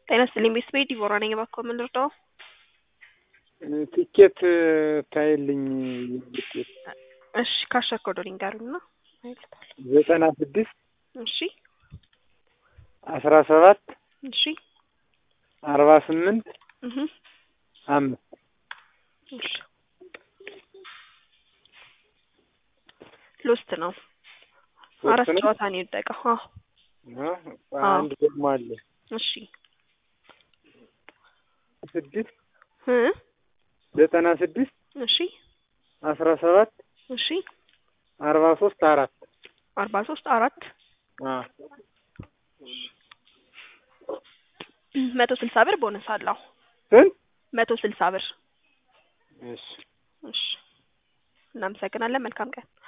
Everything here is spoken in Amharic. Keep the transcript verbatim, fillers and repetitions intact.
ጤና ይስጥልኝ ቤተሰቤ ዲቦራ ነኝ። እባክዎ ምን ልርዳዎ? ትኬት ታይልኝ ትኬት እሺ ካሸር ኮዱን ይንገሩኝና ዘጠና ስድስት እሺ አስራ ሰባት እሺ አርባ ስምንት እህ አምስት እሺ ሎስት ነው። አራት ጨዋታ ነው የወደቀው። አዎ አንድ ደግሞ አለ። እሺ ስድስት እ ዘጠና ስድስት እሺ አስራ ሰባት እሺ አርባ ሶስት አራት አርባ ሶስት አራት አ መቶ ስልሳ ብር ቦነስ አለው። ስንት? መቶ ስልሳ ብር። እሺ እሺ እናመሰግናለን። መልካም ቀን።